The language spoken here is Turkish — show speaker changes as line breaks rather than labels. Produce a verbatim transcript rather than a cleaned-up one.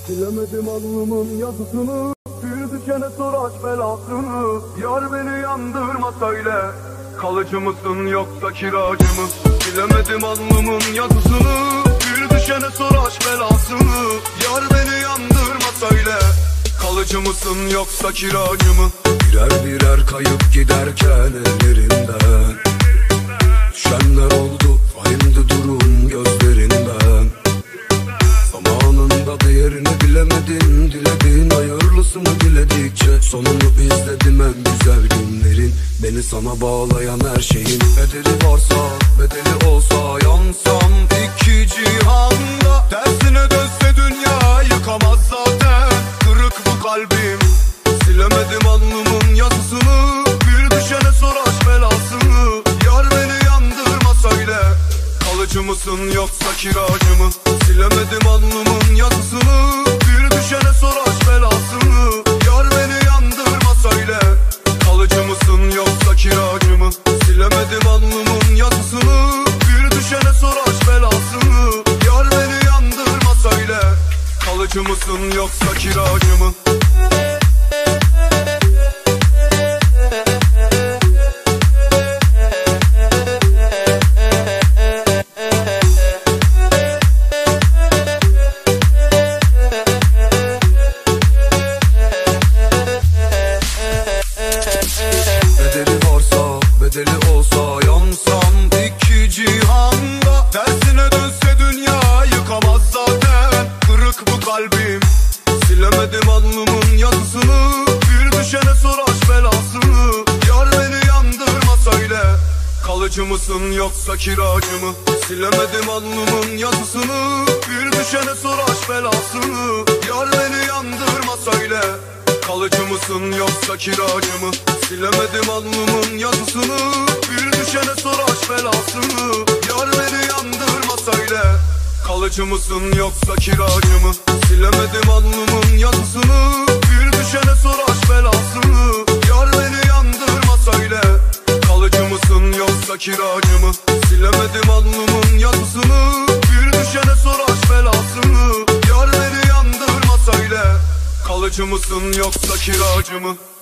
Silemedim alnımın yazısını, bir düşene sor aç belasını. Yar beni yandırma söyle, kalıcı mısın yoksa kiracı mı? Silemedim alnımın yazısını, bir düşene sor aç belasını. Yar beni yandırma söyle, kalıcı mısın yoksa kiracı mı? Birer birer kayıp giderken ellerimden düşenler oldu, vahimdi durum gözlerinden. Zamanında değerini bilemedin, diledin hayırlısını diledikçe. Sonunu izledim en güzel günlerin, beni sana bağlayan her şeyin. Bedeli varsa, bedeli olsa yansam iki cihanda. Tersine dönse dünya yıkamaz zaten, kırık bu kalbim. Silemedim alnımın yazısını, bir düşene sor aşk belasını. Yar beni yandırma söyle, kalıcı mısın yoksa kiracı mı? Silemedim alnımın yazısını, bir düşene sor aşk belasını. Yar beni yandırma söyle, kalıcı mısın yoksa kiracı mı? Silemedim alnımın yazısını, bir düşene sor aşk belasını. Yar beni yandırma söyle, kalıcı mısın yoksa kiracı mı? Bedeli olsa yansam iki cihanda. Tersine dönse dünya yıkamaz zaten, kırık bu kalbim. Silemedim alnımın yazısını, bir düşene sor aşk belasını. Yar beni yandırma söyle, kalıcı mısın yoksa kiracı mı? Silemedim alnımın yazısını, bir düşene sor aşk belasını. Yar beni yandırma söyle, kalıcı mısın yoksa kiracı mı? Silemedim alnımın yazısını, bir düşene sor aşk belasını. Yar beni yandırma söyle, kalıcı mısın yoksa kiracı mı? Silemedim alnımın yazısını, bir düşene sor aşk belasını. Yar beni yandırma söyle, kalıcı mısın yoksa kiracı mı? Silemedim alnımın yazısını, bir düşene sor aşk belasını. Yar beni yandırma söyle, kalıcı mısın yoksa kiracı mı?